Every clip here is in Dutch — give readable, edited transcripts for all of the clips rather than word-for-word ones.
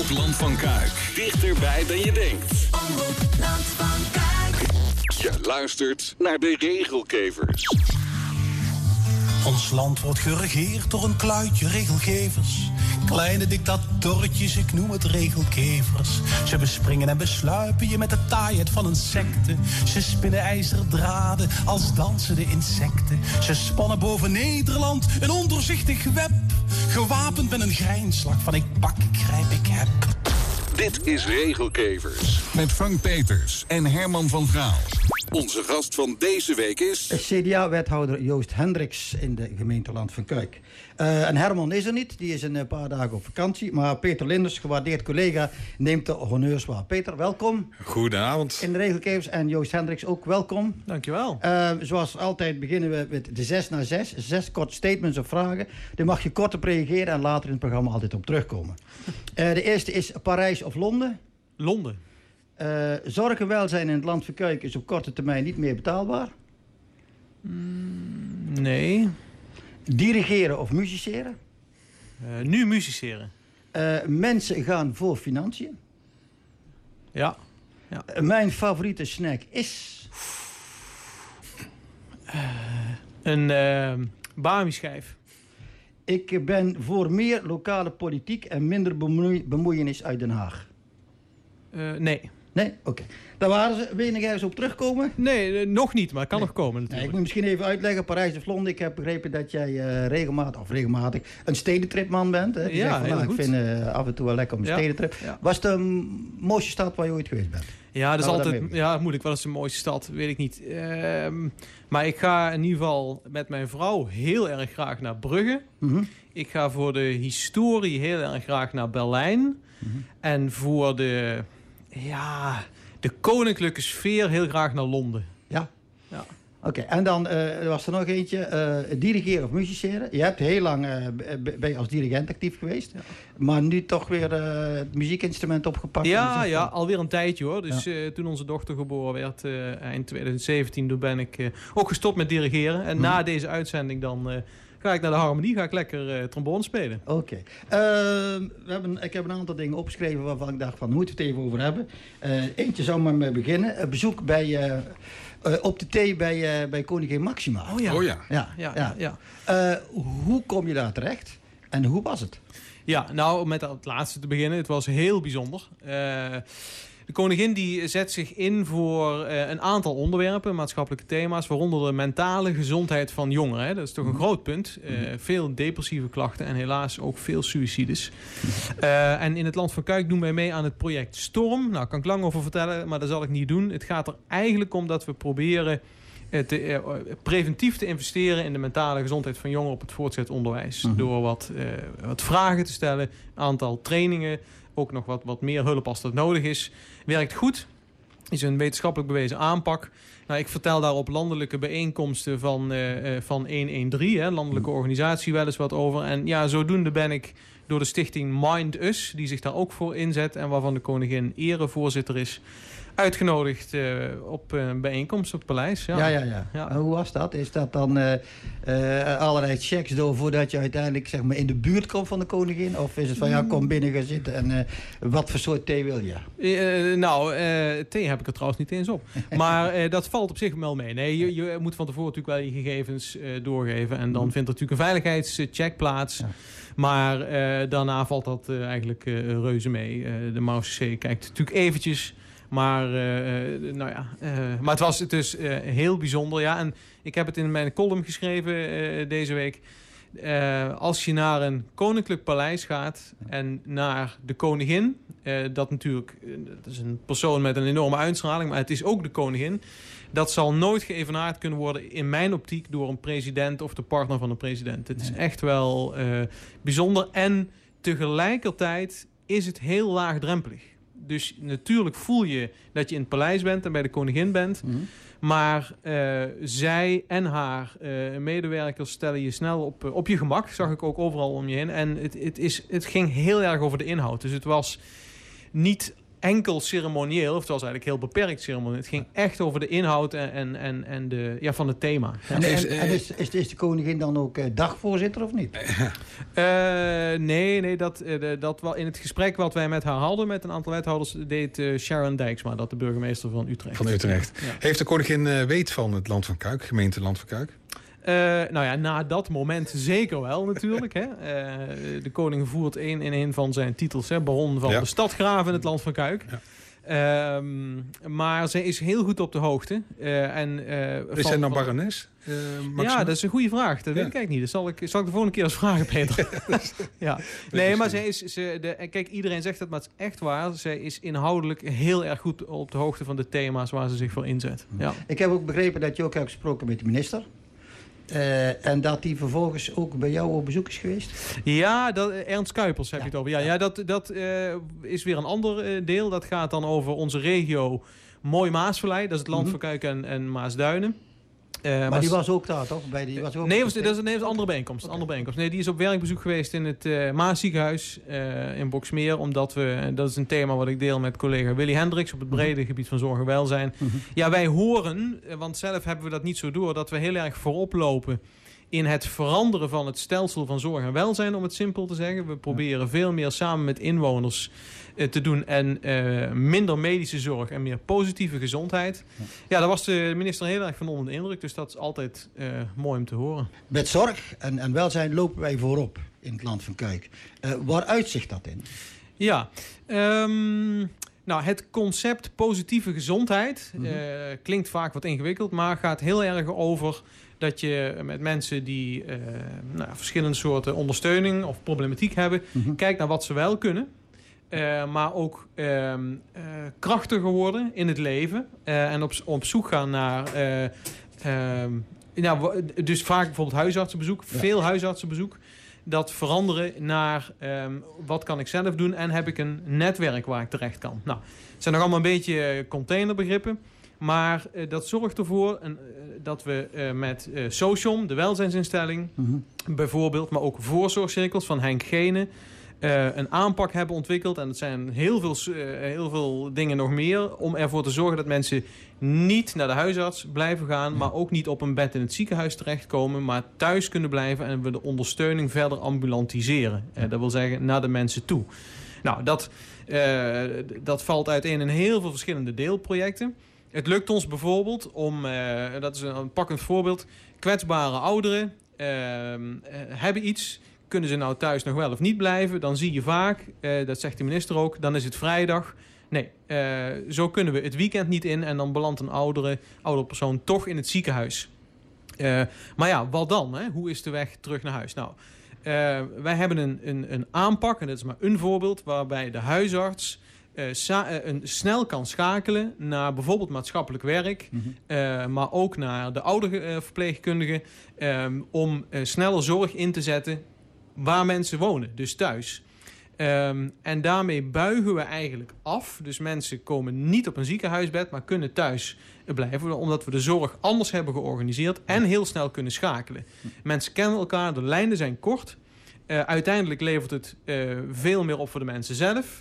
Omroep Land van Kuik. Dichterbij dan je denkt. Omroep Land van Kuik. Je luistert naar de Regelgevers. Ons land wordt geregeerd door een kluitje regelgevers. Kleine dictatorretjes, ik noem het regelgevers. Ze bespringen en besluipen je met de taaiheid van insecten. Ze spinnen ijzeren draden als dansende insecten. Ze spannen boven Nederland een ondoorzichtig web. Gewapend met een grijnslach van ik pak, ik grijp, ik heb. Dit is Regelgevers met Frank Peters en Herman van Gaal. Onze gast van deze week is CDA-wethouder Joost Hendricks in de gemeente Land van Kuik. En Herman is er niet, die is een paar dagen op vakantie. Maar Peter Linders, gewaardeerd collega, neemt de honneurs waar. Peter, welkom. Goedenavond. In de Regelgevers en Joost Hendricks ook welkom. Dankjewel. Zoals altijd beginnen we met de 6 naar 6. 6 korte statements of vragen. Daar mag je kort op reageren en later in het programma altijd op terugkomen. De eerste is Parijs of Londen? Londen. Zorg en welzijn in het Land van Kuik is op korte termijn niet meer betaalbaar? Nee. Dirigeren of musiceren? Nu musiceren. Mensen gaan voor financiën. Ja. Mijn favoriete snack is? Een Bami-schijf. Ik ben voor meer lokale politiek en minder bemoeienis uit Den Haag. Nee. Nee? Oké. Daar waren ze. Wil je nog ergens op terugkomen? Nee, nog niet, maar het kan nog komen natuurlijk. Ik moet misschien even uitleggen, Parijs of Londen. Ik heb begrepen dat jij regelmatig een stedentripman bent. Hè? Ja, heel goed. Ik vind af en toe wel lekker om een stedentrip. Ja. Was het de mooiste stad waar je ooit geweest bent? Ja, dat is altijd moeilijk. Wat is de mooiste stad? Weet ik niet. Maar ik ga in ieder geval met mijn vrouw heel erg graag naar Brugge. Mm-hmm. Ik ga voor de historie heel erg graag naar Berlijn. Mm-hmm. En voor de koninklijke sfeer heel graag naar Londen. Ja. Oké, en dan was er nog eentje. Dirigeren of musiceren. Je hebt heel lang ben je als dirigent actief geweest. Ja. Maar nu toch weer het muziekinstrument opgepakt. Ja, alweer een tijdje hoor. Dus toen onze dochter geboren werd, eind 2017, toen ben ik ook gestopt met dirigeren. En na deze uitzending dan ga ik naar de harmonie, ga ik lekker trombone spelen. Oké. Ik heb een aantal dingen opgeschreven waarvan ik dacht van, moeten we het even over hebben. Eentje zou maar mee beginnen. Bezoek bij... op de thee bij koningin Maxima. Oh ja. Ja. Hoe kom je daar terecht? En hoe was het? Ja, nou, met het laatste te beginnen. Het was heel bijzonder. De koningin die zet zich in voor een aantal onderwerpen, maatschappelijke thema's, waaronder de mentale gezondheid van jongeren. Hè. Dat is toch een groot punt. Veel depressieve klachten en helaas ook veel suïcides. En in het Land van Kuik doen wij mee aan het project Storm. Nou, kan ik lang over vertellen, maar dat zal ik niet doen. Het gaat er eigenlijk om dat we proberen preventief te investeren in de mentale gezondheid van jongeren op het voortgezet onderwijs. Mm-hmm. Door wat vragen te stellen, een aantal trainingen, ook nog wat meer hulp als dat nodig is. Werkt goed. Is een wetenschappelijk bewezen aanpak. Nou, ik vertel daar op landelijke bijeenkomsten van 113, hè, landelijke organisatie, wel eens wat over. En ja, zodoende ben ik door de stichting Mind Us, die zich daar ook voor inzet en waarvan de koningin erevoorzitter is, uitgenodigd op een bijeenkomst op het paleis. Ja. En hoe was dat? Is dat dan allerlei checks door voordat je uiteindelijk zeg maar in de buurt komt van de koningin? Of is het van kom binnen gaan zitten en wat voor soort thee wil je? Thee heb ik er trouwens niet eens op. Maar dat valt op zich wel mee. Nee, je moet van tevoren natuurlijk wel je gegevens doorgeven. En dan vindt er natuurlijk een veiligheidscheck plaats. Ja. Maar daarna valt dat eigenlijk reuze mee. De MAUCC kijkt natuurlijk eventjes. Maar maar het was dus heel bijzonder. Ja, en ik heb het in mijn column geschreven deze week. Als je naar een koninklijk paleis gaat en naar de koningin, dat natuurlijk, dat is een persoon met een enorme uitstraling, maar het is ook de koningin. Dat zal nooit geëvenaard kunnen worden in mijn optiek door een president of de partner van een president. Het is echt wel bijzonder en tegelijkertijd is het heel laagdrempelig. Dus natuurlijk voel je dat je in het paleis bent en bij de koningin bent. Mm-hmm. Maar zij en haar medewerkers stellen je snel op je gemak. Zag ik ook overal om je heen. En het ging heel erg over de inhoud. Dus het was niet enkel ceremonieel, of het was eigenlijk heel beperkt ceremonieel. Het ging echt over de inhoud en van het thema. Ja. En is de koningin dan ook dagvoorzitter of niet? Nee, dat in het gesprek wat wij met haar hadden, met een aantal wethouders, deed Sharon Dijksma, dat de burgemeester van Utrecht. Van Utrecht. Ja. Heeft de koningin weet van het Land van Kuik, gemeente Land van Kuik? Na dat moment zeker wel natuurlijk. Hè. De koning voert een van zijn titels, baron van de stadgraaf in het Land van Kuik. Ja. Maar zij is heel goed op de hoogte. Is zij nou barones? Ja, dat is een goede vraag. Dat weet ik eigenlijk niet. Dat zal ik de volgende keer eens vragen, Peter. Ja. Nee, maar kijk, iedereen zegt het, maar het is echt waar. Zij is inhoudelijk heel erg goed op de hoogte van de thema's waar ze zich voor inzet. Ja. Ik heb ook begrepen dat je ook hebt gesproken met de minister. En dat die vervolgens ook bij jou op bezoek is geweest? Ja, Ernst Kuipers heb je het over. Ja, dat is weer een ander deel. Dat gaat dan over onze regio Mooi Maasvallei. Dat is het Land van Kuik en Maasduinen. Maar die was ook daar, toch? Dat is een andere bijeenkomst. Nee, die is op werkbezoek geweest in het Maasziekenhuis in Boxmeer. Omdat dat is een thema wat ik deel met collega Willy Hendricks op het brede gebied van zorg en welzijn. Ja, wij horen, want zelf hebben we dat niet zo door, dat we heel erg voorop lopen in het veranderen van het stelsel van zorg en welzijn, om het simpel te zeggen. We proberen veel meer samen met inwoners te doen en minder medische zorg en meer positieve gezondheid. Ja, daar was de minister heel erg van onder de indruk, dus dat is altijd mooi om te horen. Met zorg en welzijn lopen wij voorop in het Land van Kuik. Waar uitzicht dat in? Ja, het concept positieve gezondheid klinkt vaak wat ingewikkeld, maar gaat heel erg over dat je met mensen die verschillende soorten ondersteuning of problematiek hebben, kijkt naar wat ze wel kunnen. Maar ook krachtiger worden in het leven. En op zoek gaan naar dus vaak bijvoorbeeld huisartsenbezoek. Ja. Veel huisartsenbezoek. Dat veranderen naar wat kan ik zelf doen en heb ik een netwerk waar ik terecht kan. Nou, het zijn nog allemaal een beetje containerbegrippen. Maar dat zorgt ervoor dat we met Sociom, de welzijnsinstelling, bijvoorbeeld, maar ook voorzorgcirkels van Henk Gene, een aanpak hebben ontwikkeld. En het zijn heel veel dingen nog meer om ervoor te zorgen dat mensen niet naar de huisarts blijven gaan, maar ook niet op een bed in het ziekenhuis terechtkomen, maar thuis kunnen blijven en we de ondersteuning verder ambulantiseren. Dat wil zeggen naar de mensen toe. Nou, dat valt uiteen in heel veel verschillende deelprojecten. Het lukt ons bijvoorbeeld om, dat is een pakkend voorbeeld, kwetsbare ouderen hebben iets. Kunnen ze nou thuis nog wel of niet blijven? Dan zie je vaak, dat zegt de minister ook, dan is het vrijdag. Nee, zo kunnen we het weekend niet in en dan belandt een oudere persoon toch in het ziekenhuis. Maar ja, wat dan? Hè? Hoe is de weg terug naar huis? Nou, wij hebben een aanpak, en dat is maar een voorbeeld, waarbij de huisarts snel kan schakelen naar bijvoorbeeld maatschappelijk werk, maar ook naar de ouderverpleegkundige, om sneller zorg in te zetten waar mensen wonen, dus thuis. En daarmee buigen we eigenlijk af. Dus mensen komen niet op een ziekenhuisbed, maar kunnen thuis blijven, omdat we de zorg anders hebben georganiseerd en heel snel kunnen schakelen. Mensen kennen elkaar, de lijnen zijn kort. Uiteindelijk levert het veel meer op voor de mensen zelf.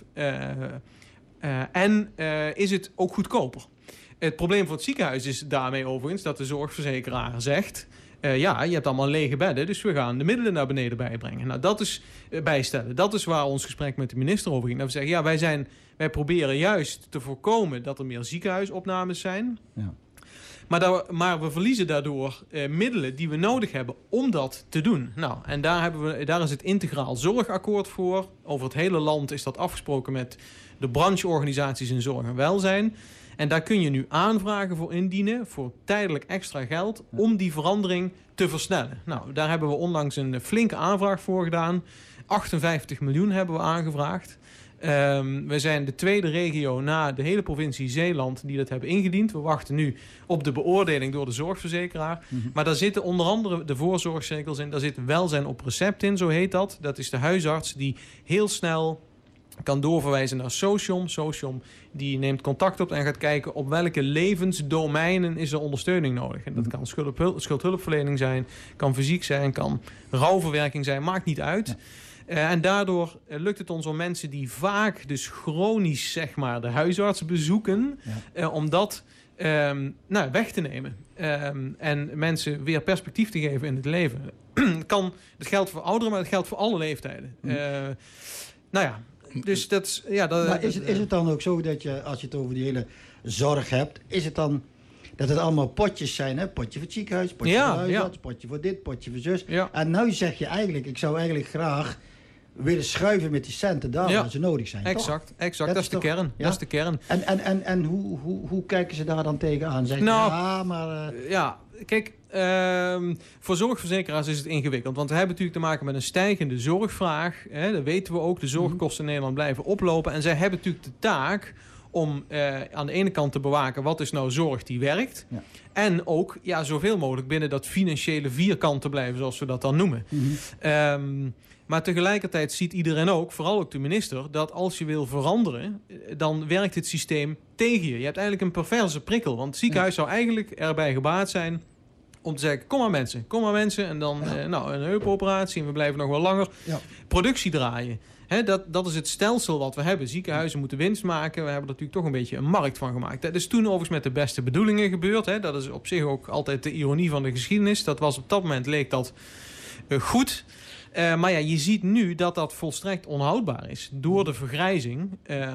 En is het ook goedkoper. Het probleem voor het ziekenhuis is daarmee overigens dat de zorgverzekeraar zegt, je hebt allemaal lege bedden, dus we gaan de middelen naar beneden bijbrengen. Nou, dat is bijstellen. Dat is waar ons gesprek met de minister over ging. Dat we zeggen, wij proberen juist te voorkomen dat er meer ziekenhuisopnames zijn. Ja. Maar we verliezen daardoor middelen die we nodig hebben om dat te doen. Nou, en daar is het integraal zorgakkoord voor. Over het hele land is dat afgesproken met de brancheorganisaties in zorg en welzijn. En daar kun je nu aanvragen voor indienen, voor tijdelijk extra geld, om die verandering te versnellen. Nou, daar hebben we onlangs een flinke aanvraag voor gedaan. 58 miljoen hebben we aangevraagd. We zijn de tweede regio na de hele provincie Zeeland die dat hebben ingediend. We wachten nu op de beoordeling door de zorgverzekeraar. Maar daar zitten onder andere de voorzorgcirkels in. Daar zit welzijn op recept in, zo heet dat. Dat is de huisarts die heel snel kan doorverwijzen naar Sociom. Sociom die neemt contact op en gaat kijken op welke levensdomeinen is er ondersteuning nodig. En dat kan schuldhulpverlening zijn, kan fysiek zijn, kan rouwverwerking zijn, maakt niet uit. En daardoor lukt het ons om mensen die vaak dus chronisch zeg maar de huisarts bezoeken, om dat weg te nemen. En mensen weer perspectief te geven in het leven. Dat geldt voor ouderen, maar dat geldt voor alle leeftijden. Dus dat is... Ja, maar is het dan ook zo dat je, als je het over die hele zorg hebt, is het dan dat het allemaal potjes zijn, hè? Potje voor het ziekenhuis, potje voor de huisarts, potje voor dit, potje voor zus. Ja. En nu zeg je eigenlijk, ik zou eigenlijk graag willen schuiven met die centen daar waar ze nodig zijn. Exact. Dat is de kern. Ja? Dat is de kern. En hoe kijken ze daar dan tegenaan? Zeggen kijk, voor zorgverzekeraars is het ingewikkeld. Want we hebben natuurlijk te maken met een stijgende zorgvraag. Hè, dat weten we ook. De zorgkosten in Nederland blijven oplopen. En zij hebben natuurlijk de taak om aan de ene kant te bewaken wat is nou zorg die werkt. Ja. En ook zoveel mogelijk binnen dat financiële vierkant te blijven, zoals we dat dan noemen. Maar tegelijkertijd ziet iedereen ook, vooral ook de minister, dat als je wil veranderen, dan werkt het systeem tegen je. Je hebt eigenlijk een perverse prikkel. Want het ziekenhuis zou eigenlijk erbij gebaat zijn om te zeggen, kom maar mensen. En dan een heupoperatie en we blijven nog wel langer. Ja. Productie draaien. Dat is het stelsel wat we hebben. Ziekenhuizen moeten winst maken. We hebben er natuurlijk toch een beetje een markt van gemaakt. Dat is toen overigens met de beste bedoelingen gebeurd. Dat is op zich ook altijd de ironie van de geschiedenis. Dat was op dat moment leek dat goed. Maar je ziet nu dat dat volstrekt onhoudbaar is. Door de vergrijzing.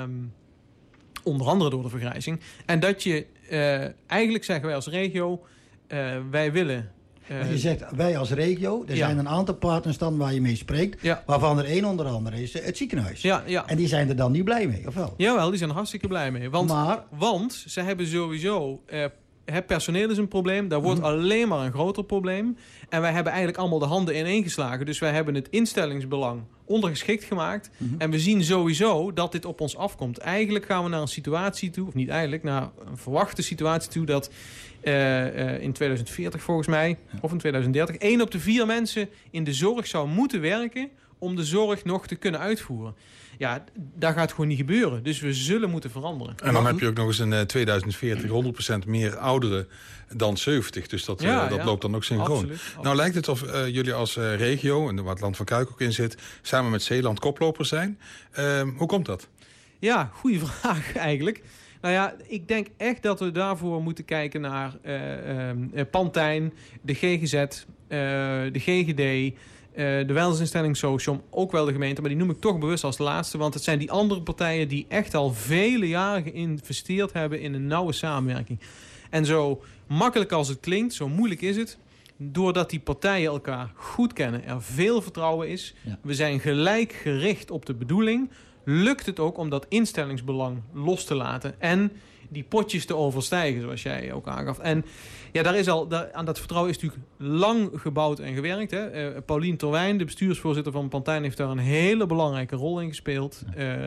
Onder andere door de vergrijzing. En dat je eigenlijk zeggen wij als regio, wij willen... je zegt wij als regio, er zijn een aantal partners dan waar je mee spreekt, waarvan er één onder andere is het ziekenhuis. Ja. En die zijn er dan niet blij mee, of wel? Jawel, die zijn er hartstikke blij mee. Want ze hebben sowieso... Het personeel is een probleem. Daar wordt alleen maar een groter probleem. En wij hebben eigenlijk allemaal de handen ineengeslagen. Dus wij hebben het instellingsbelang ondergeschikt gemaakt. En we zien sowieso dat dit op ons afkomt. Eigenlijk gaan we naar een situatie toe, of niet eigenlijk, naar een verwachte situatie toe dat in 2040 volgens mij, of in 2030, 1 op de 4 mensen in de zorg zou moeten werken om de zorg nog te kunnen uitvoeren. Ja, dat gaat gewoon niet gebeuren. Dus we zullen moeten veranderen. En dan heb je ook nog eens in 2040 100% meer ouderen dan 70. Dus dat loopt dan ook synchroon. Absoluut. Nou lijkt het of jullie als regio, en waar het Land van Kuik ook in zit, samen met Zeeland koplopers zijn. Hoe komt dat? Ja, goede vraag eigenlijk. Nou ja, ik denk echt dat we daarvoor moeten kijken naar Pantijn, de GGZ, de GGD... de welzijnsinstelling Socium, ook wel de gemeente, maar die noem ik toch bewust als laatste, want het zijn die andere partijen die echt al vele jaren geïnvesteerd hebben in een nauwe samenwerking. En zo makkelijk als het klinkt, zo moeilijk is het, doordat die partijen elkaar goed kennen, er veel vertrouwen is, we zijn gelijk gericht op de bedoeling, lukt het ook om dat instellingsbelang los te laten en die potjes te overstijgen, zoals jij ook aangaf. En daar is aan dat vertrouwen is natuurlijk lang gebouwd en gewerkt. Hè. Paulien Terwijn, de bestuursvoorzitter van Pantijn, heeft daar een hele belangrijke rol in gespeeld.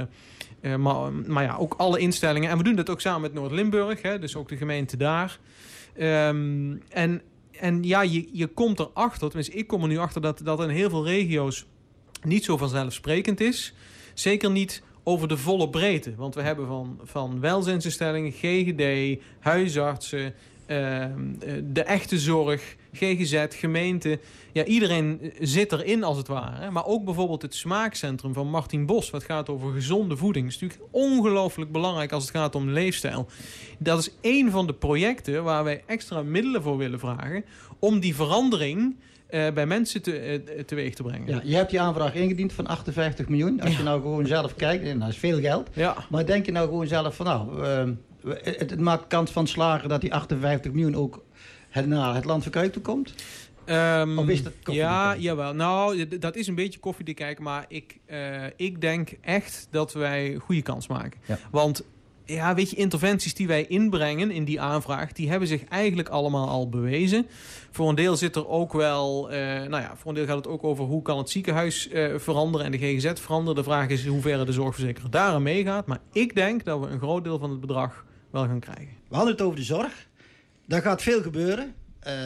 Maar ook alle instellingen. En we doen dat ook samen met Noord-Limburg, dus ook de gemeente daar. Je komt erachter, tenminste ik kom er nu achter, dat in heel veel regio's niet zo vanzelfsprekend is. Zeker niet over de volle breedte. Want we hebben van welzijnsinstellingen, GGD, huisartsen, de echte zorg, GGZ, gemeente. Ja, iedereen zit erin als het ware. Maar ook bijvoorbeeld het smaakcentrum van Martin Bos, wat gaat over gezonde voeding. Dat is natuurlijk ongelooflijk belangrijk als het gaat om leefstijl. Dat is één van de projecten waar wij extra middelen voor willen vragen om die verandering bij mensen teweeg te brengen. Ja, je hebt die aanvraag ingediend van 58 miljoen. Als je nou gewoon zelf kijkt, dat is veel geld. Ja. Maar denk je nou gewoon zelf van het maakt kans van slagen dat die 58 miljoen ook naar het Land van Kuik toe komt? Of is dat jawel. Nou, dat is een beetje koffiedik kijken, maar ik denk echt dat wij goede kans maken. Ja. Want weet je, interventies die wij inbrengen in die aanvraag, die hebben zich eigenlijk allemaal al bewezen. Voor een deel zit er ook wel, voor een deel gaat het ook over hoe kan het ziekenhuis veranderen en de GGZ veranderen. De vraag is in hoeverre de zorgverzekeraar daar aan meegaat. Maar ik denk dat we een groot deel van het bedrag wel gaan krijgen. We hadden het over de zorg. Daar gaat veel gebeuren.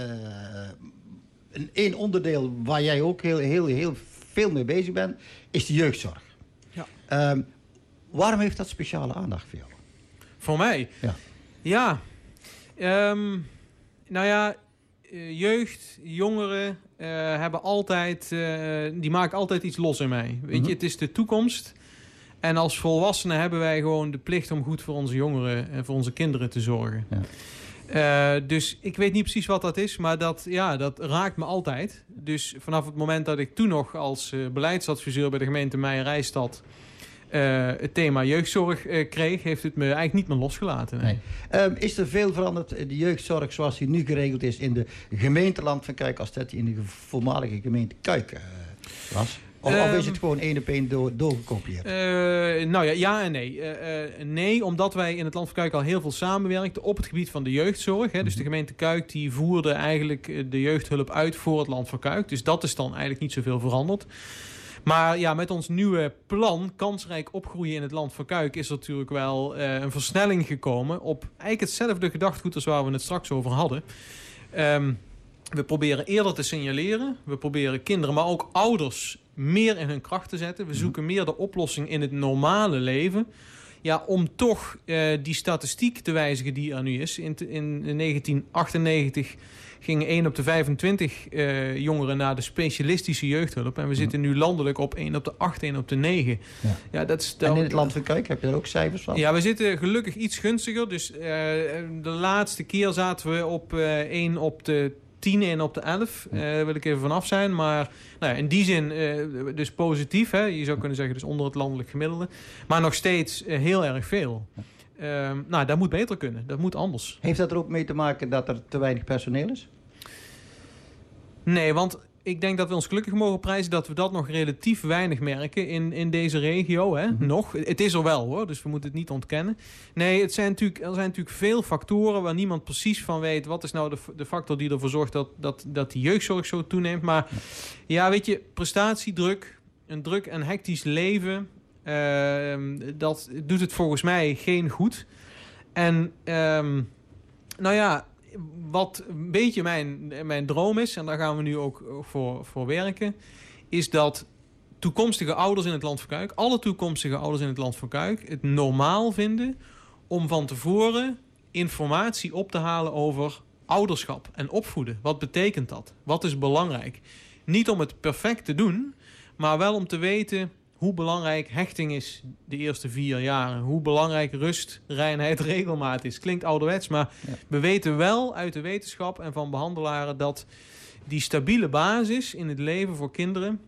Een onderdeel waar jij ook heel veel mee bezig bent, is de jeugdzorg. Ja. Waarom heeft dat speciale aandacht voor jou? Voor mij? Ja. Jeugd, jongeren, hebben altijd, die maken altijd iets los in mij. Weet je, het is de toekomst. En als volwassenen hebben wij gewoon de plicht om goed voor onze jongeren en voor onze kinderen te zorgen. Ja. Dus ik weet niet precies wat dat is, maar dat raakt me altijd. Dus vanaf het moment dat ik toen nog als beleidsadviseur bij de gemeente Meijer-Rijstad het thema jeugdzorg kreeg, heeft het me eigenlijk niet meer losgelaten. Nee. Is er veel veranderd, de jeugdzorg zoals die nu geregeld is in de gemeente Land van Kuik, als dat die in de voormalige gemeente Kuik was? Of is het gewoon 1 op 1 doorgekopieerd? Ja en nee. Nee, omdat wij in het Land van Kuik al heel veel samenwerkten op het gebied van de jeugdzorg. Hè. Dus de gemeente Kuik die voerde eigenlijk de jeugdhulp uit voor het Land van Kuik. Dus dat is dan eigenlijk niet zoveel veranderd. Maar ja, met ons nieuwe plan, kansrijk opgroeien in het Land van Kuik, is er natuurlijk wel een versnelling gekomen op eigenlijk hetzelfde gedachtegoed als waar we het straks over hadden. We proberen eerder te signaleren. We proberen kinderen, maar ook ouders meer in hun kracht te zetten. We zoeken meer de oplossing in het normale leven. Ja, om toch die statistiek te wijzigen die er nu is. In 1998 gingen 1 op de 25 jongeren naar de specialistische jeugdhulp. En we zitten nu landelijk op 1 op de 8, 1 op de 9. Ja. Ja, dat is en in het Land van Kuik, heb je er ook cijfers van? Ja, we zitten gelukkig iets gunstiger. Dus de laatste keer zaten we op 1 op de 10 en op de 11. Wil ik even vanaf zijn. Maar nou ja, in die zin dus positief. Hè? Je zou kunnen zeggen dus onder het landelijk gemiddelde. Maar nog steeds heel erg veel. Dat moet beter kunnen. Dat moet anders. Heeft dat er ook mee te maken dat er te weinig personeel is? Nee, want ik denk dat we ons gelukkig mogen prijzen dat we dat nog relatief weinig merken in deze regio. Hè? Nog. Het is er wel hoor, dus we moeten het niet ontkennen. Nee, er zijn natuurlijk veel factoren waar niemand precies van weet. Wat is nou de factor die ervoor zorgt dat die jeugdzorg zo toeneemt. Maar ja, weet je, prestatiedruk, een druk en hectisch leven, dat doet het volgens mij geen goed. En wat een beetje mijn droom is, en daar gaan we nu ook voor werken, is dat toekomstige ouders in het Land van Kuik, alle toekomstige ouders in het Land van Kuik, het normaal vinden om van tevoren informatie op te halen over ouderschap en opvoeden. Wat betekent dat? Wat is belangrijk? Niet om het perfect te doen, maar wel om te weten hoe belangrijk hechting is de eerste 4 jaren. Hoe belangrijk rust, reinheid, regelmaat is. Klinkt ouderwets, maar we weten wel uit de wetenschap en van behandelaren dat die stabiele basis in het leven voor kinderen,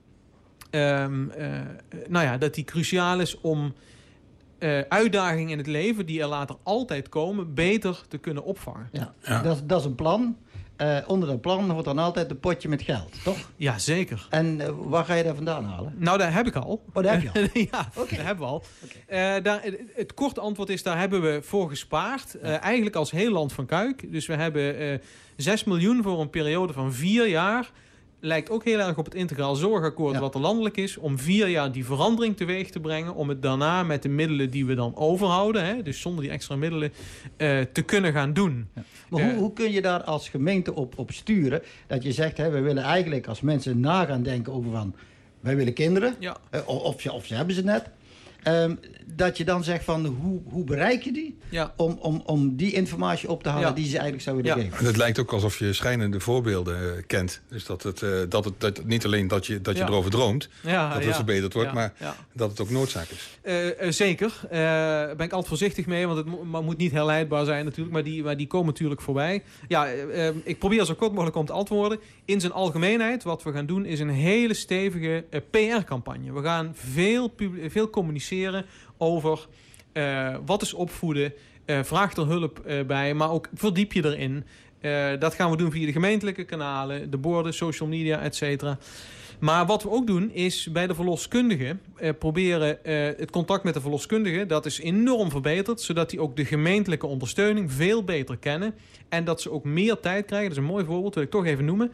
dat die cruciaal is om uitdagingen in het leven die er later altijd komen, beter te kunnen opvangen. Ja. Dat is een plan. Onder dat plan hoort dan altijd een potje met geld, toch? Ja, zeker. En waar ga je daar vandaan halen? Nou, daar heb ik al. Oh, daar heb je al? Ja, okay. Daar hebben we al. Okay. Het korte antwoord is, daar hebben we voor gespaard. Eigenlijk als heel Land van Kuik. Dus we hebben 6 miljoen voor een periode van 4 jaar. Lijkt ook heel erg op het integraal zorgakkoord wat er landelijk is. Om 4 jaar die verandering teweeg te brengen. Om het daarna met de middelen die we dan overhouden. Dus zonder die extra middelen te kunnen gaan doen. Ja. Maar hoe kun je daar als gemeente op sturen? Dat je zegt, we willen eigenlijk als mensen na gaan denken over van, wij willen kinderen. Ja. Of ze hebben ze net. Dat je dan zegt van hoe bereik je die? Ja. Om die informatie op te halen die ze eigenlijk zouden willen geven. En het lijkt ook alsof je schijnende voorbeelden kent. Dus dat het niet alleen dat je erover droomt, dat het verbeterd wordt, maar dat het ook noodzaak is. Zeker. Daar ben ik altijd voorzichtig mee, want het moet niet herleidbaar zijn natuurlijk, maar die komen natuurlijk voorbij. Ja, ik probeer zo kort mogelijk om te antwoorden. In zijn algemeenheid, wat we gaan doen, is een hele stevige PR-campagne. We gaan veel communiceren over wat is opvoeden, vraag er hulp bij, maar ook verdiep je erin. Dat gaan we doen via de gemeentelijke kanalen, de borden, social media, et cetera. Maar wat we ook doen is bij de verloskundige proberen het contact met de verloskundige, dat is enorm verbeterd, zodat die ook de gemeentelijke ondersteuning veel beter kennen en dat ze ook meer tijd krijgen. Dat is een mooi voorbeeld, wil ik toch even noemen.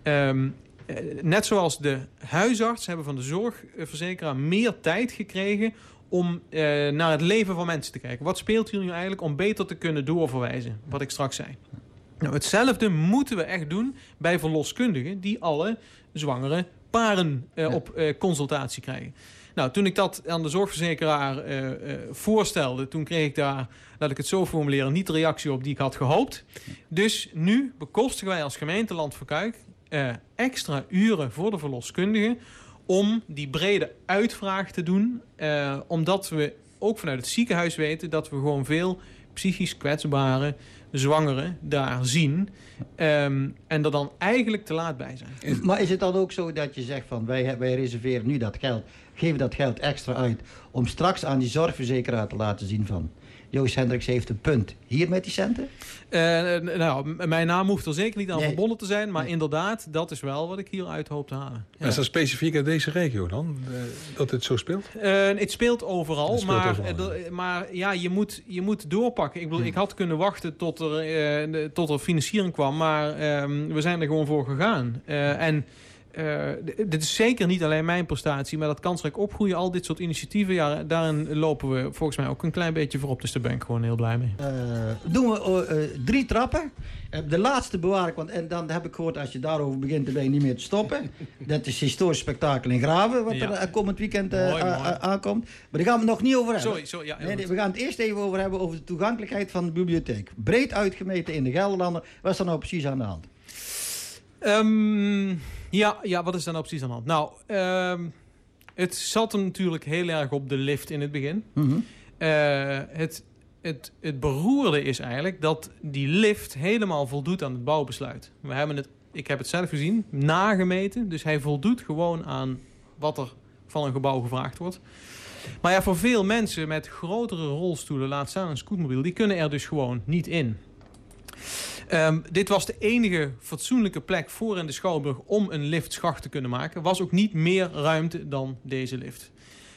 Net zoals de huisarts hebben van de zorgverzekeraar meer tijd gekregen om naar het leven van mensen te kijken. Wat speelt hier nu eigenlijk om beter te kunnen doorverwijzen? Wat ik straks zei. Nou, hetzelfde moeten we echt doen bij verloskundigen die alle zwangere paren op consultatie krijgen. Nou, toen ik dat aan de zorgverzekeraar voorstelde, toen kreeg ik daar, laat ik het zo formuleren, niet de reactie op die ik had gehoopt. Dus nu bekostigen wij als gemeente Land van Kuik extra uren voor de verloskundige om die brede uitvraag te doen. Omdat we ook vanuit het ziekenhuis weten dat we gewoon veel psychisch kwetsbare zwangeren daar zien. En er dan eigenlijk te laat bij zijn. Maar is het dan ook zo dat je zegt van wij reserveren nu dat geld, geven dat geld extra uit om straks aan die zorgverzekeraar te laten zien van Joost Hendricks heeft een punt. Hier met die centen? Mijn naam hoeft er zeker niet aan verbonden te zijn. Maar inderdaad, dat is wel wat ik hieruit hoop te halen. Ja. Is dat specifiek uit deze regio dan? Dat dit zo speelt? Het speelt overal. Maar ja, je moet doorpakken. Ik bedoel, ik had kunnen wachten tot er financiering kwam. Maar we zijn er gewoon voor gegaan. Dit is zeker niet alleen mijn prestatie, maar dat kansrijk opgroeien, al dit soort initiatieven, ja, daarin lopen we volgens mij ook een klein beetje voorop. Dus daar ben ik gewoon heel blij mee. Doen we 3 trappen. De laatste bewaar ik, en dan heb ik gehoord, als je daarover begint, dan ben je niet meer te stoppen. Dat is historisch spektakel in Graven, wat er komend weekend aankomt. Maar daar gaan we het nog niet over hebben. We gaan het eerst even over de toegankelijkheid van de bibliotheek. Breed uitgemeten in de Gelderlanden. Wat is er nou precies aan de hand? Ja, wat is daar nou precies aan de hand? Nou, het zat hem natuurlijk heel erg op de lift in het begin. Mm-hmm. Het beroerde is eigenlijk dat die lift helemaal voldoet aan het bouwbesluit. Ik heb het zelf gezien, nagemeten. Dus hij voldoet gewoon aan wat er van een gebouw gevraagd wordt. Maar ja, voor veel mensen met grotere rolstoelen, laat staan een scootmobiel, die kunnen er dus gewoon niet in. Dit was de enige fatsoenlijke plek voor in de Schouwburg om een liftschacht te kunnen maken. Was ook niet meer ruimte dan deze lift.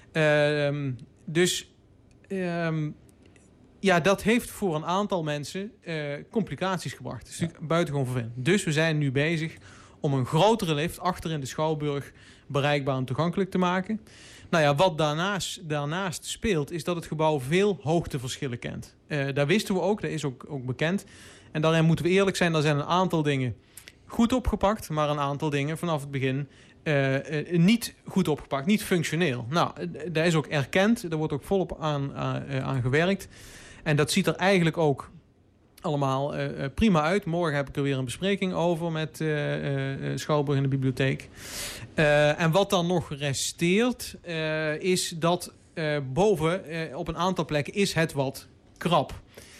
Dat heeft voor een aantal mensen complicaties gebracht. Het is natuurlijk buitengewoon vervelend. Dus we zijn nu bezig om een grotere lift achter in de Schouwburg bereikbaar en toegankelijk te maken. Nou ja, wat daarnaast speelt, is dat het gebouw veel hoogteverschillen kent. Daar wisten we ook, dat is ook bekend. En daarin moeten we eerlijk zijn, er zijn een aantal dingen goed opgepakt, maar een aantal dingen vanaf het begin niet goed opgepakt, niet functioneel. Nou, dat is ook erkend, daar wordt ook volop aan gewerkt. En dat ziet er eigenlijk ook allemaal prima uit. Morgen heb ik er weer een bespreking over met Schouwburg in de bibliotheek. En wat dan nog resteert, is dat boven op een aantal plekken is het wat krap.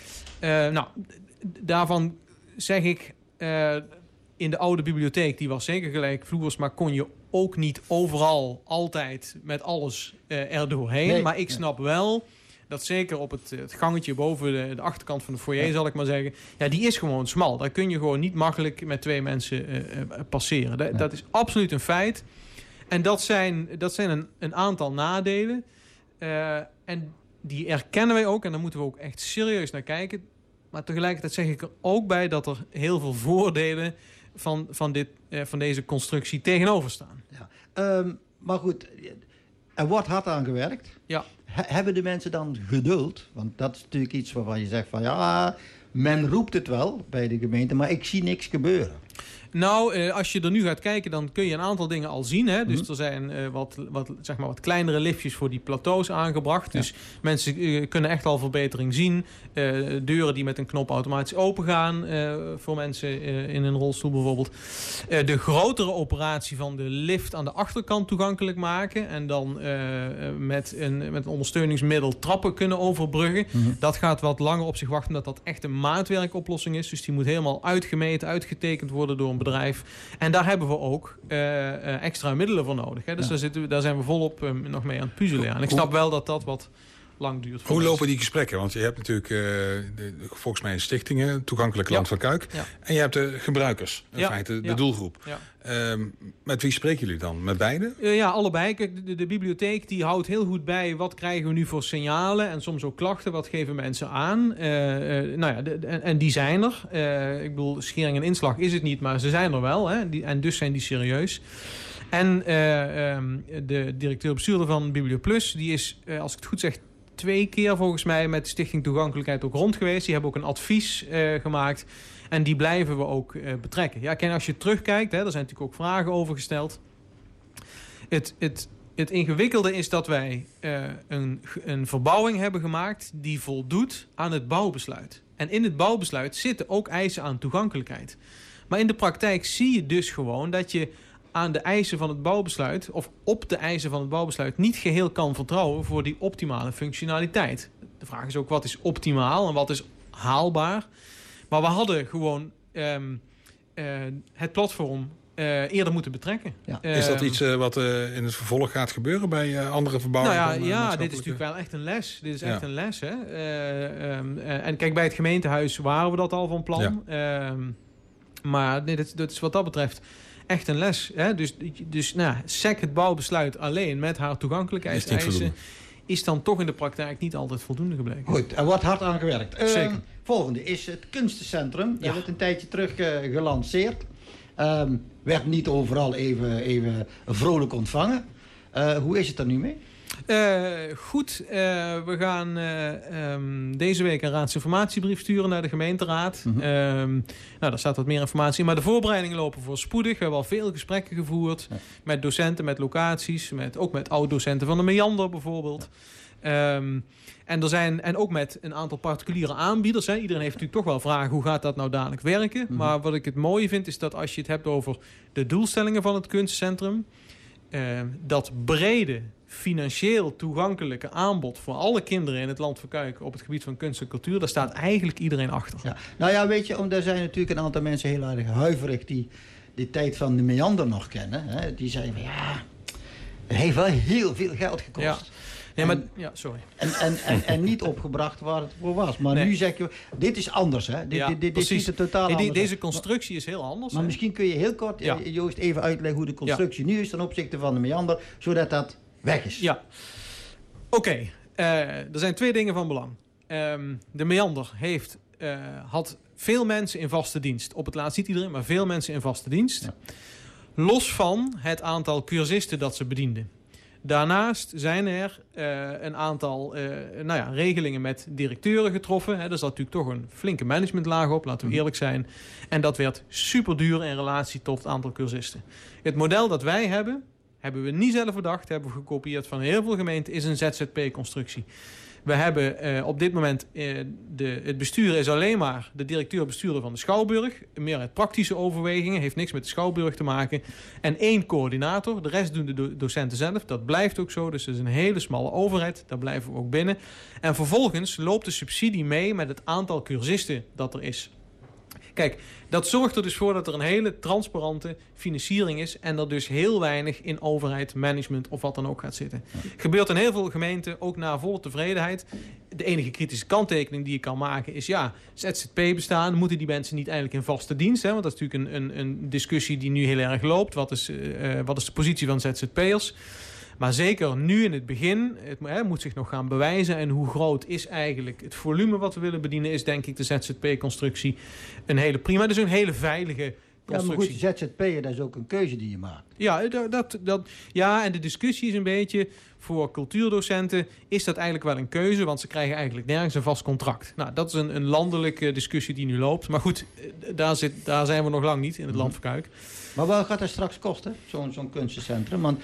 Daarvan zeg ik, in de oude bibliotheek, die was zeker gelijkvloers, maar kon je ook niet overal altijd met alles erdoorheen. Nee. Maar ik snap wel dat zeker op het gangetje boven de achterkant van de foyer, zal ik maar zeggen, ja, die is gewoon smal. Daar kun je gewoon niet makkelijk met 2 mensen passeren. Dat is absoluut een feit. En dat zijn een aantal nadelen. En die erkennen wij ook. En daar moeten we ook echt serieus naar kijken. Maar tegelijkertijd zeg ik er ook bij dat er heel veel voordelen van deze constructie tegenover staan. Ja. Maar goed, er wordt hard aan gewerkt. Ja. Hebben de mensen dan geduld? Want dat is natuurlijk iets waarvan je zegt van ja, men roept het wel bij de gemeente, maar ik zie niks gebeuren. Nou, als je er nu gaat kijken, dan kun je een aantal dingen al zien. Hè? Dus er zijn wat kleinere liftjes voor die plateaus aangebracht. Ja. Dus mensen kunnen echt al verbetering zien. Deuren die met een knop automatisch open gaan. Voor mensen in een rolstoel bijvoorbeeld. De grotere operatie van de lift aan de achterkant toegankelijk maken. En dan met een ondersteuningsmiddel trappen kunnen overbruggen. Mm-hmm. Dat gaat wat langer op zich wachten, omdat dat echt een maatwerkoplossing is. Dus die moet helemaal uitgemeten, uitgetekend worden door een bedrijf. En daar hebben we ook extra middelen voor nodig. Hè? Dus daar zijn we volop nog mee aan het puzzelen. Ja. En ik snap wel dat dat wat lang duurt. Hoe lopen die gesprekken? Want je hebt natuurlijk volgens mij stichtingen, Toegankelijk Land van Kuik. Ja. En je hebt de gebruikers, in feite de doelgroep. Ja. Met wie spreken jullie dan? Met beide? Ja, allebei. Kijk, de bibliotheek die houdt heel goed bij wat krijgen we nu voor signalen en soms ook klachten. Wat geven mensen aan? En die zijn er. Ik bedoel, schering en inslag is het niet, maar ze zijn er wel. Hè? En dus zijn die serieus. En de directeur-bestuurder van Biblioplus, die is, als ik het goed zeg, 2 keer volgens mij met Stichting Toegankelijkheid ook rond geweest. Die hebben ook een advies gemaakt. En die blijven we ook betrekken. Ja, kijk, als je terugkijkt, hè, daar zijn natuurlijk ook vragen over gesteld. Het ingewikkelde is dat wij een verbouwing hebben gemaakt die voldoet aan het bouwbesluit. En in het bouwbesluit zitten ook eisen aan toegankelijkheid. Maar in de praktijk zie je dus gewoon dat je aan de eisen van het bouwbesluit, of op de eisen van het bouwbesluit, niet geheel kan vertrouwen voor die optimale functionaliteit. De vraag is ook, wat is optimaal en wat is haalbaar? Maar we hadden gewoon het platform eerder moeten betrekken. Ja. Is dat iets wat in het vervolg gaat gebeuren bij andere verbouwingen? Nou ja, dit is natuurlijk wel echt een les. Dit is echt een les. Hè? En kijk, bij het gemeentehuis waren we dat al van plan. Ja. Maar nee, dat is wat dat betreft echt een les. Hè? Dus SEC het bouwbesluit alleen met haar toegankelijkheidseisen is dan toch in de praktijk niet altijd voldoende gebleken. Goed, er wordt hard aan gewerkt. Zeker. Volgende is het kunstencentrum. Dat werd een tijdje terug gelanceerd. Werd niet overal even vrolijk ontvangen. Hoe is het er nu mee? Goed, we gaan deze week een raadsinformatiebrief sturen naar de gemeenteraad. Daar staat wat meer informatie in. Maar de voorbereidingen lopen voorspoedig. We hebben al veel gesprekken gevoerd met docenten, met locaties. Ook met oud-docenten van de Meander bijvoorbeeld. Ja. En ook met een aantal particuliere aanbieders. Hè. Iedereen heeft natuurlijk toch wel vragen, hoe gaat dat nou dadelijk werken? Maar wat ik het mooie vind, is dat als je het hebt over de doelstellingen van het kunstencentrum, dat brede, financieel toegankelijke aanbod voor alle kinderen in het land van Cuijk op het gebied van kunst en cultuur, daar staat eigenlijk iedereen achter. Ja. Nou ja, weet je, er zijn natuurlijk een aantal mensen heel erg huiverig die de tijd van de Meander nog kennen. Hè. Die zeggen, het heeft wel heel veel geld gekost. Ja. Nee, maar, sorry. En niet opgebracht waar het voor was. Maar nu zeg je, dit is anders. Hè? Dit is een totaal anders. Deze constructie is heel anders. Maar misschien kun je heel kort, Joost, even uitleggen hoe de constructie nu is ten opzichte van de Meander, zodat dat weg is. Ja. Oké. Er zijn 2 dingen van belang. De Meander had veel mensen in vaste dienst. Op het laatst niet iedereen, maar veel mensen in vaste dienst. Ja. Los van het aantal cursisten dat ze bedienden. Daarnaast zijn er een aantal regelingen met directeuren getroffen. Hè. Er zat natuurlijk toch een flinke managementlaag op, laten we eerlijk zijn. En dat werd super duur in relatie tot het aantal cursisten. Het model dat wij hebben we niet zelf bedacht, hebben we gekopieerd van heel veel gemeenten, is een ZZP-constructie. We hebben op dit moment, het bestuur is alleen maar de directeur-bestuurder van de Schouwburg. Meer uit praktische overwegingen, heeft niks met de Schouwburg te maken. En 1 coördinator, de rest doen de docenten zelf. Dat blijft ook zo, dus het is een hele smalle overheid. Daar blijven we ook binnen. En vervolgens loopt de subsidie mee met het aantal cursisten dat er is. Kijk, dat zorgt er dus voor dat er een hele transparante financiering is en er dus heel weinig in overheid, management of wat dan ook gaat zitten. Gebeurt in heel veel gemeenten, ook naar volle tevredenheid. De enige kritische kanttekening die je kan maken is, ZZP bestaan, moeten die mensen niet eigenlijk in vaste dienst? Hè? Want dat is natuurlijk een discussie die nu heel erg loopt. Wat is de positie van ZZP'ers? Maar zeker nu in het begin, het moet zich nog gaan bewijzen. En hoe groot is eigenlijk het volume wat we willen bedienen, is denk ik de ZZP-constructie een hele prima. Dus een hele veilige constructie. Ja, maar goed, ZZP'er, dat is ook een keuze die je maakt. Ja, en de discussie is een beetje, voor cultuurdocenten is dat eigenlijk wel een keuze, want ze krijgen eigenlijk nergens een vast contract. Nou, dat is een landelijke discussie die nu loopt. Maar goed, daar zijn we nog lang niet in het land van Cuijk. Maar wat gaat dat straks kosten, zo'n kunstencentrum? Want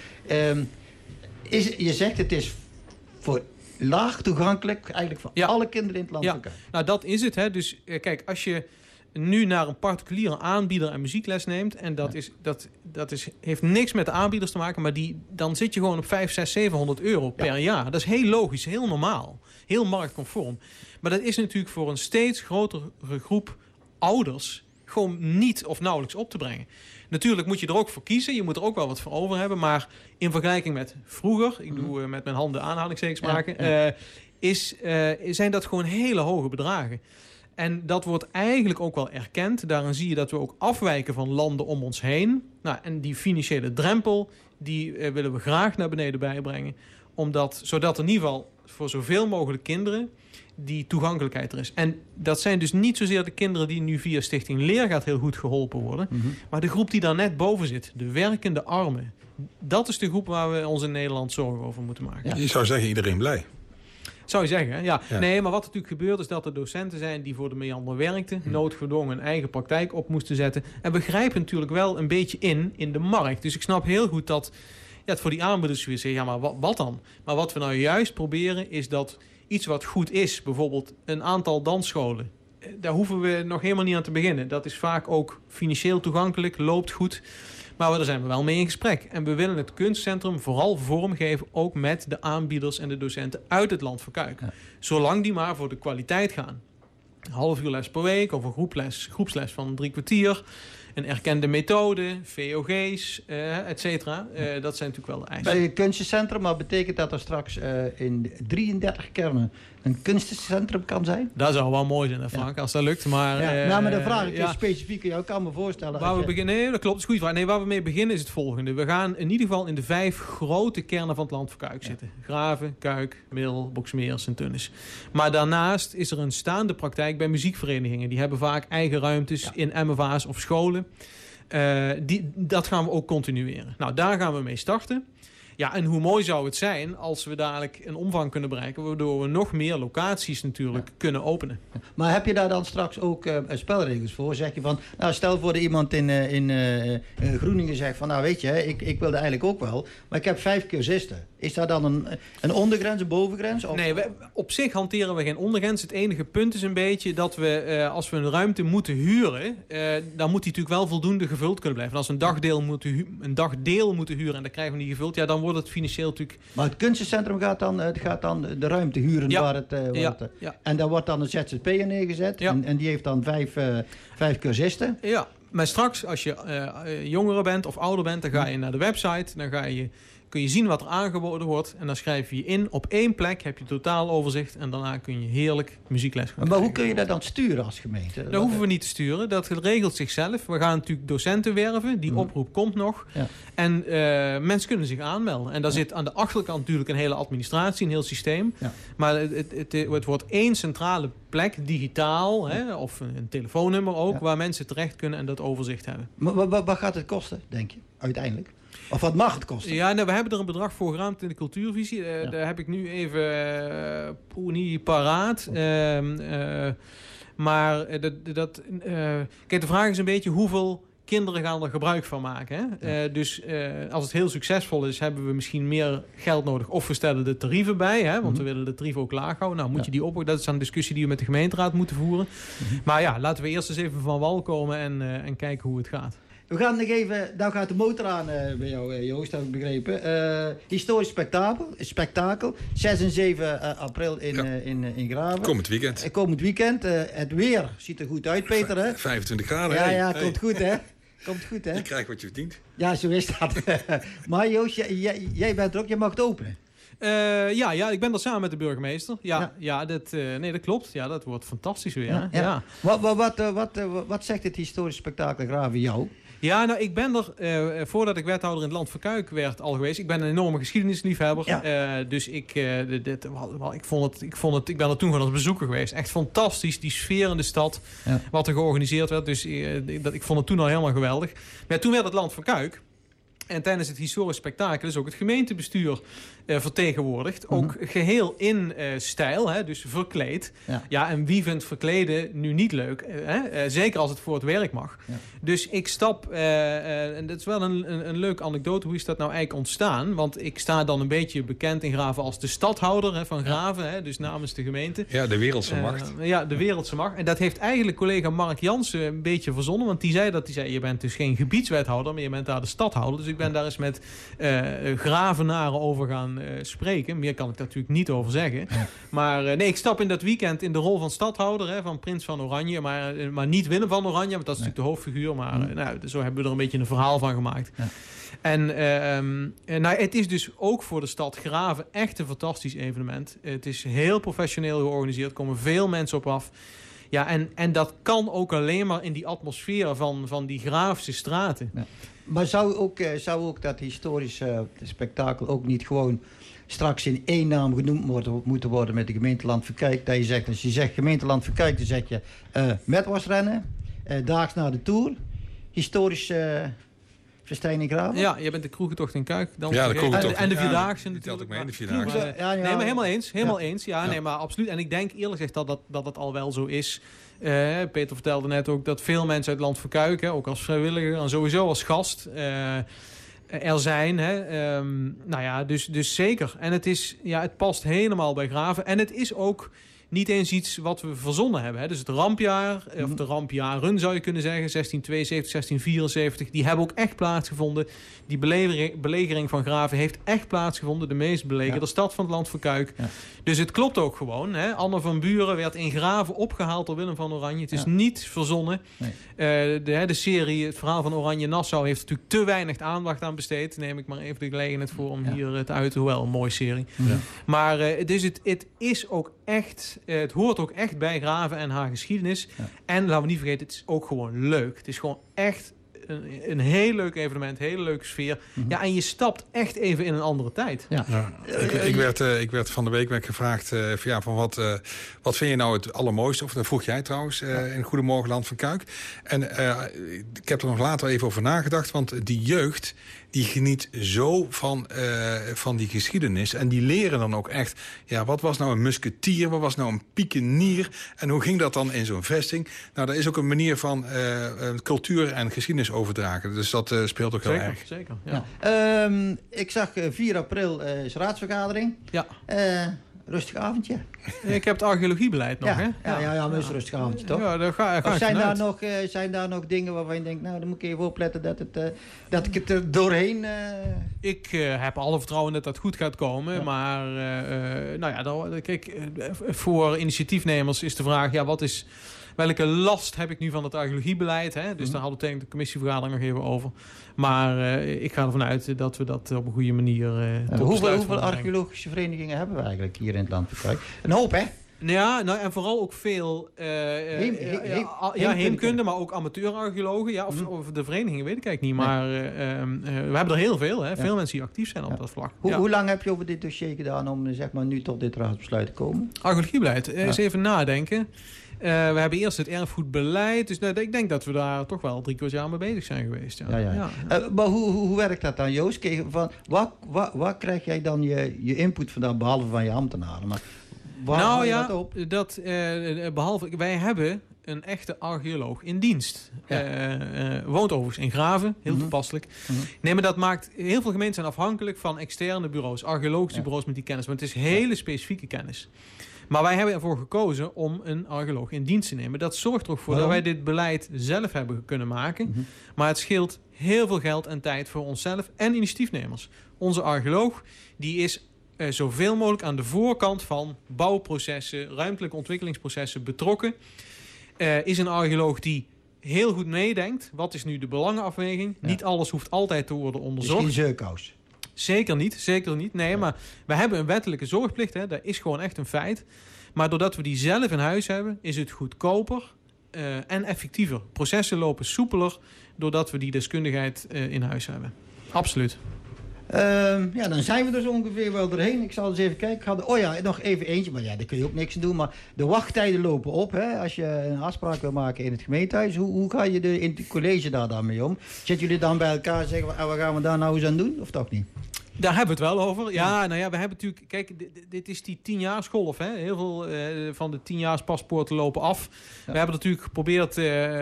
je zegt het is voor laag toegankelijk, eigenlijk voor alle kinderen in het land van Cuijk. Nou, dat is het. Hè. Dus kijk, als je nu naar een particuliere aanbieder en muziekles neemt, en heeft niks met de aanbieders te maken, maar dan zit je gewoon op 500, 600, 700 euro per jaar. Dat is heel logisch, heel normaal, heel marktconform. Maar dat is natuurlijk voor een steeds grotere groep ouders gewoon niet of nauwelijks op te brengen. Natuurlijk moet je er ook voor kiezen. Je moet er ook wel wat voor over hebben. Maar in vergelijking met vroeger, ik doe met mijn handen aanhalingstekens maken, zijn dat gewoon hele hoge bedragen. En dat wordt eigenlijk ook wel erkend. Daarin zie je dat we ook afwijken van landen om ons heen. Nou, en die financiële drempel, die willen we graag naar beneden bijbrengen. Zodat in ieder geval voor zoveel mogelijk kinderen die toegankelijkheid er is. En dat zijn dus niet zozeer de kinderen die nu via Stichting Leergaat heel goed geholpen worden. Maar de groep die daar net boven zit. De werkende armen. Dat is de groep waar we ons in Nederland zorgen over moeten maken. Ja. Je zou zeggen iedereen blij. Zou je zeggen, ja. Nee, maar wat natuurlijk gebeurt is dat er docenten zijn die voor de Meander werkten, noodgedwongen een eigen praktijk op moesten zetten. En begrijpen natuurlijk wel een beetje in de markt. Dus ik snap heel goed dat het voor die aanbieders weer zeggen, ja, maar wat dan? Maar wat we nou juist proberen is dat iets wat goed is, bijvoorbeeld een aantal dansscholen, daar hoeven we nog helemaal niet aan te beginnen. Dat is vaak ook financieel toegankelijk, loopt goed. Maar daar zijn we wel mee in gesprek. En we willen het kunstcentrum vooral vormgeven, ook met de aanbieders en de docenten uit het Land van Kuik. Ja. Zolang die maar voor de kwaliteit gaan. Een half uur les per week of een groepsles van 3 kwartier. Een erkende methode, VOG's, et cetera. Dat zijn natuurlijk wel de eisen. Bij het kunstencentrum, maar betekent dat er straks in 33 kernen een kunstencentrum kan zijn? Dat zou wel mooi zijn, Frank, als dat lukt. Maar, maar de vraag is specifiek, jou kan me voorstellen. Waar we beginnen, nee, dat klopt, dat is een goede vraag. Nee, waar we mee beginnen is het volgende. We gaan in ieder geval in de 5 grote kernen van het Land van Kuik zitten. Graven, Kuik, Mil, Boxmeer, Sint-Tunis. Maar daarnaast is er een staande praktijk bij muziekverenigingen. Die hebben vaak eigen ruimtes in MFA's of scholen. Dat gaan we ook continueren. Nou, daar gaan we mee starten. Ja, en hoe mooi zou het zijn als we dadelijk een omvang kunnen bereiken, waardoor we nog meer locaties natuurlijk kunnen openen. Maar heb je daar dan straks ook spelregels voor? Zeg je van, nou stel voor dat iemand in Groeningen zegt van, nou weet je, ik wilde eigenlijk ook wel, maar ik heb 5 cursisten. Is daar dan een ondergrens, een bovengrens? Of? Nee, op zich hanteren we geen ondergrens. Het enige punt is een beetje dat we, als we een ruimte moeten huren, dan moet die natuurlijk wel voldoende gevuld kunnen blijven. En als we een dagdeel moeten huren en dan krijgen we niet gevuld, ja, dan wordt het financieel natuurlijk... Maar het kunstencentrum gaat dan de ruimte huren waar het... En daar wordt dan een ZZP'er neergezet en die heeft dan 5 cursisten. Ja, maar straks als je jonger bent of ouder bent, dan ga je naar de website, dan kun je zien wat er aangeboden wordt. En dan schrijf je je in. Op 1 plek heb je totaal overzicht. En daarna kun je heerlijk muziekles gaan Maar hoe kun je dat dan sturen als gemeente? Dat hoeven we niet te sturen. Dat regelt zichzelf. We gaan natuurlijk docenten werven. Die oproep komt nog. Ja. En mensen kunnen zich aanmelden. En daar zit aan de achterkant natuurlijk een hele administratie, een heel systeem. Ja. Maar het wordt 1 centrale plek, digitaal. Hè, of een telefoonnummer ook, waar mensen terecht kunnen en dat overzicht hebben. Maar wat gaat het kosten, denk je, uiteindelijk? Of wat mag het kosten? Ja, nou, we hebben er een bedrag voor geraamd in de cultuurvisie. Daar heb ik nu even niet paraat. Kijk, de vraag is een beetje hoeveel kinderen gaan er gebruik van maken. Hè? Dus als het heel succesvol is, hebben we misschien meer geld nodig. Of we stellen de tarieven bij, hè? Want we willen de tarieven ook laag houden. Nou, moet je die op. Dat is een discussie die we met de gemeenteraad moeten voeren. Maar ja, laten we eerst eens even van wal komen en kijken hoe het gaat. We gaan nog even, nou gaat de motor aan bij jou, Joost, heb ik begrepen. Historisch spektakel. 6 en 7 april in Graven. Komend weekend. Het weer ziet er goed uit, Peter. Hè? 25 graden. Ja, komt goed, hè? Komt goed, hè? Je krijgt wat je verdient. Ja, zo is dat. Maar Joost, jij bent er ook, jij mag het openen. Ja, ik ben er samen met de burgemeester. Dat klopt. Ja, dat wordt fantastisch weer. Ja. Wat zegt het historisch spektakel Graven jou? Ja, nou, ik ben er, voordat ik wethouder in het Land van Kuik werd al geweest. Ik ben een enorme geschiedenisliefhebber. Ja. Dus ik ben er toen gewoon als bezoeker geweest. Echt fantastisch, die sfeer in de stad, wat er georganiseerd werd. Dus ik vond het toen al helemaal geweldig. Maar toen werd het Land van Kuik. En tijdens het historisch spektakel is ook het gemeentebestuur vertegenwoordigd. Ook geheel in stijl, hè, dus verkleed. Ja, en wie vindt verkleden nu niet leuk? Zeker als het voor het werk mag. Ja. Dus ik stap, en dat is wel een leuke anekdote, hoe is dat nou eigenlijk ontstaan? Want ik sta dan een beetje bekend in Graven als de stadhouder van Graven, dus namens de gemeente. Ja, de wereldse macht. De wereldse macht. En dat heeft eigenlijk collega Mark Jansen een beetje verzonnen, want die zei, je bent dus geen gebiedswethouder, maar je bent daar de stadhouder. Dus ik ben daar eens met Gravenaren over gaan spreken. Meer kan ik daar natuurlijk niet over zeggen. Ja. Maar ik stap in dat weekend in de rol van stadhouder, van Prins van Oranje, maar niet Willem van Oranje, want dat is natuurlijk de hoofdfiguur. Maar zo hebben we er een beetje een verhaal van gemaakt. Ja. En het is dus ook voor de stad Graven echt een fantastisch evenement. Het is heel professioneel georganiseerd. Er komen veel mensen op af. Ja, en dat kan ook alleen maar in die atmosfeer van die Graafse straten. Ja. Maar zou ook dat historische spektakel ook niet gewoon straks in één naam genoemd moeten worden met de gemeente Land van Kuik? Dat je zegt, als je zegt gemeente Land van Kuik, dan zeg je metwasrennen, daags na de Tour, historisch festijn in Graven. Ja, je bent de kroegentocht in Kuik. Dan ja, de kroegentocht. En de Vierdaagse natuurlijk. Telt ook mee, de Vierdaagse. Nee, maar helemaal eens. Ja, nee, maar absoluut. En ik denk eerlijk gezegd dat het al wel zo is. Peter vertelde net ook dat veel mensen uit het Land van Kuik, ook als vrijwilliger en sowieso als gast, er zijn. Dus zeker. En het past helemaal bij Graven. En het is ook niet eens iets wat we verzonnen hebben. Hè. Dus het rampjaar, of de rampjaren zou je kunnen zeggen, 1672, 1674, die hebben ook echt plaatsgevonden. Die belegering van Grave heeft echt plaatsgevonden. De meest belegerde stad van het Land van Kuik. Ja. Dus het klopt ook gewoon. Hè. Anne van Buren werd in Grave opgehaald door Willem van Oranje. Het is niet verzonnen. Nee. De serie, het verhaal van Oranje-Nassau, heeft natuurlijk te weinig aandacht aan besteed. Neem ik maar even de gelegenheid voor om hier het uit te hoewel een mooie serie. Ja. Maar dus het is ook echt, het hoort ook echt bij Grave en haar geschiedenis. Ja. En laten we niet vergeten, het is ook gewoon leuk. Het is gewoon echt een heel leuk evenement, hele leuke sfeer. Mm-hmm. Ja, en je stapt echt even in een andere tijd. Ja. Ja. Ik werd van de week gevraagd van wat vind je nou het allermooiste? Of dat vroeg jij trouwens in Goedemorgen Land van Kuik. En ik heb er nog later even over nagedacht, want die jeugd die geniet zo van die geschiedenis. En die leren dan ook echt, wat was nou een musketier? Wat was nou een pikenier? En hoe ging dat dan in zo'n vesting? Nou, dat is ook een manier van cultuur en geschiedenis overdragen. Dus dat speelt ook heel erg. Zeker, ja. Ik zag 4 april is raadsvergadering. Ja. Rustig avondje. Ik heb het archeologiebeleid nog, hè? Ja, maar is een rustig avondje, toch? Ja, daar ga of zijn daar nog dingen waarvan je denkt, nou, dan moet ik even opletten dat ik het er doorheen... Ik heb alle vertrouwen dat dat goed gaat komen. Ja. Maar, kijk, voor initiatiefnemers is de vraag, welke last heb ik nu van het archeologiebeleid? Hè? Dus daar hadden we tegen de commissievergadering nog even over. Maar ik ga ervan uit dat we dat op een goede manier hoeveel archeologische verenigingen hebben we eigenlijk hier in het Land van Kuik? Een hoop, hè? Ja, en vooral ook veel heemkunde, maar ook amateur-archeologen. Ja, of de verenigingen weet ik eigenlijk niet. Maar we hebben er heel veel. Hè? Veel mensen die actief zijn op dat vlak. Hoe lang heb je over dit dossier gedaan om nu tot dit raadsbesluit te komen? Archeologiebeleid. Eens even nadenken. We hebben eerst het erfgoedbeleid. Dus ik denk dat we daar toch wel 3 kwart jaar mee bezig zijn geweest. Ja. Maar hoe werkt dat dan, Joost? Waar krijg jij dan je input vandaan, behalve van je ambtenaren? Maar waar haal je dat op? Behalve, wij hebben een echte archeoloog in dienst. Woont overigens in Grave, heel toepasselijk. Mm-hmm. Nee, maar dat maakt heel veel gemeenten zijn afhankelijk van externe bureaus, archeologische bureaus met die kennis. Want het is hele specifieke kennis. Maar wij hebben ervoor gekozen om een archeoloog in dienst te nemen. Dat zorgt er ook voor dat wij dit beleid zelf hebben kunnen maken. Mm-hmm. Maar het scheelt heel veel geld en tijd voor onszelf en initiatiefnemers. Onze archeoloog die is zoveel mogelijk aan de voorkant van bouwprocessen, ruimtelijke ontwikkelingsprocessen betrokken. Is een archeoloog die heel goed meedenkt. Wat is nu de belangenafweging? Ja. Niet alles hoeft altijd te worden onderzocht. Misschien zeukous. Zeker niet. Nee, maar we hebben een wettelijke zorgplicht. Hè. Dat is gewoon echt een feit. Maar doordat we die zelf in huis hebben, is het goedkoper en effectiever. Processen lopen soepeler doordat we die deskundigheid in huis hebben. Absoluut. Dan zijn we dus ongeveer wel doorheen. Ik zal eens even kijken. Nog even eentje. Maar daar kun je ook niks aan doen. Maar de wachttijden lopen op. Hè? Als je een afspraak wil maken in het gemeentehuis. Hoe ga je in het college daar dan mee om? Zitten jullie dan bij elkaar en zeggen, wat gaan we daar nou eens aan doen? Of toch niet? Daar hebben we het wel over. We hebben natuurlijk... Kijk, dit is die 10-jaarsgolf. Hè? Heel veel van de 10-jaarspaspoorten lopen af. Ja. We hebben natuurlijk geprobeerd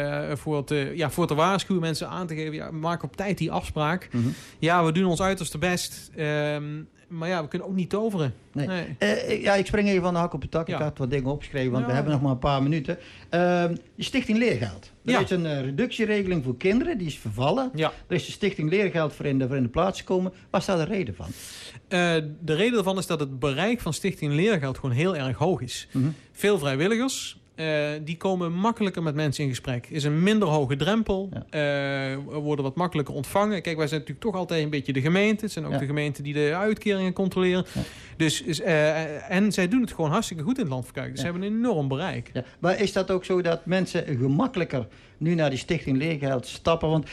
voor te waarschuwen, mensen aan te geven. Maak op tijd die afspraak. Mm-hmm. Ja, we doen ons uiterste best. Maar we kunnen ook niet toveren. Nee. Ik spring even van de hak op de tak. Ik had wat dingen opgeschreven, want we hebben nog maar een paar minuten. De Stichting Leergeld. Er is een reductieregeling voor kinderen, die is vervallen. Ja. Er is de Stichting Leergeld voor in de plaats gekomen. Waar staat de reden van? De reden daarvan is dat het bereik van Stichting Leergeld gewoon heel erg hoog is. Mm-hmm. Veel vrijwilligers. Die komen makkelijker met mensen in gesprek. Is een minder hoge drempel. Worden wat makkelijker ontvangen. Kijk, wij zijn natuurlijk toch altijd een beetje de gemeente. Het zijn ook de gemeenten die de uitkeringen controleren. Ja. Dus, en zij doen het gewoon hartstikke goed in het Land van Kuik. Dus ze hebben een enorm bereik. Ja. Maar is dat ook zo dat mensen gemakkelijker nu naar die Stichting Leergeld stappen? Want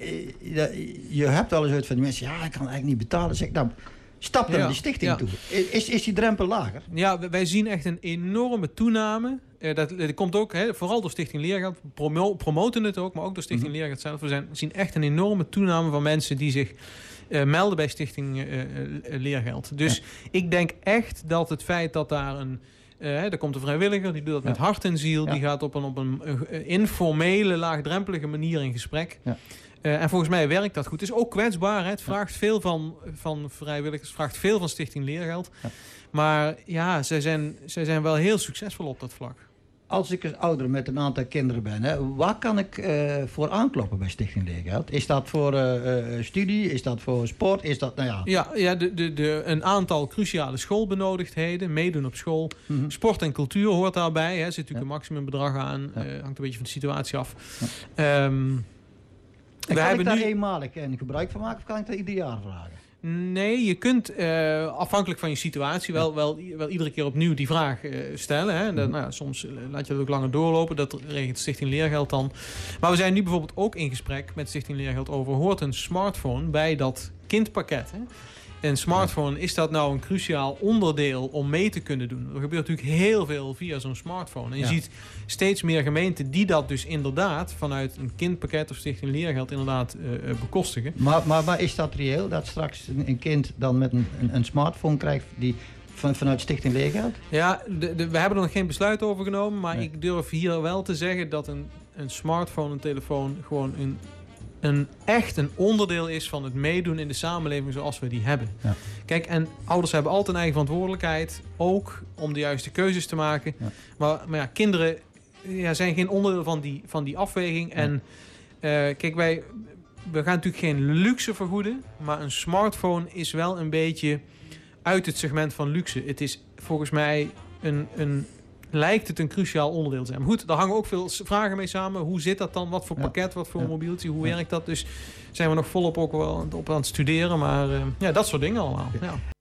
je hebt wel eens uit van die mensen, ik kan eigenlijk niet betalen. Zeg, nou, stap dan die stichting toe. Is die drempel lager? Ja, wij zien echt een enorme toename. Dat komt ook vooral door Stichting Leergeld. Promoten het ook, maar ook door Stichting Leergeld zelf. We zien echt een enorme toename van mensen die zich melden bij Stichting Leergeld. Dus ik denk echt dat het feit dat daar er komt een vrijwilliger, die doet dat met hart en ziel. Die gaat op een informele, laagdrempelige manier in gesprek. Ja. En volgens mij werkt dat goed. Het is ook kwetsbaar. Hè? Het vraagt veel van vrijwilligers. Het vraagt veel van Stichting Leergeld. Ja. Maar ja, zij zijn wel heel succesvol op dat vlak. Als ik als ouder met een aantal kinderen ben, hè, waar kan ik voor aankloppen bij Stichting Leergeld? Is dat voor studie? Is dat voor sport? Is dat, een aantal cruciale schoolbenodigdheden. Meedoen op school. Mm-hmm. Sport en cultuur hoort daarbij. Er zit natuurlijk een maximumbedrag aan. Hangt een beetje van de situatie af. Ja. Kan ik daar eenmalig gebruik van maken of kan ik dat ieder jaar vragen? Nee, je kunt afhankelijk van je situatie wel iedere keer opnieuw die vraag stellen. Hè. Soms laat je dat ook langer doorlopen. Dat regelt Stichting Leergeld dan. Maar we zijn nu bijvoorbeeld ook in gesprek met Stichting Leergeld over... hoort een smartphone bij dat kindpakket. Hè? Een smartphone, is dat nou een cruciaal onderdeel om mee te kunnen doen? Er gebeurt natuurlijk heel veel via zo'n smartphone. En je ziet steeds meer gemeenten die dat dus inderdaad... vanuit een kindpakket of Stichting Leergeld inderdaad bekostigen. Maar is dat reëel? Dat straks een kind dan met een smartphone krijgt... die vanuit Stichting Leergeld? Ja, we hebben er nog geen besluit over genomen. Maar ik durf hier wel te zeggen dat een smartphone, een telefoon... gewoon een onderdeel is van het meedoen in de samenleving zoals we die hebben. Ja. Kijk, en ouders hebben altijd een eigen verantwoordelijkheid, ook om de juiste keuzes te maken. Ja. Maar ja, kinderen zijn geen onderdeel van die afweging. Ja. En kijk, we gaan natuurlijk geen luxe vergoeden, maar een smartphone is wel een beetje uit het segment van luxe. Het is volgens mij lijkt het een cruciaal onderdeel te zijn. Maar goed, daar hangen ook veel vragen mee samen. Hoe zit dat dan? Wat voor pakket? Wat voor mobieltje? Hoe werkt dat? Dus zijn we nog volop ook wel op aan het studeren. Maar dat soort dingen allemaal. Ja.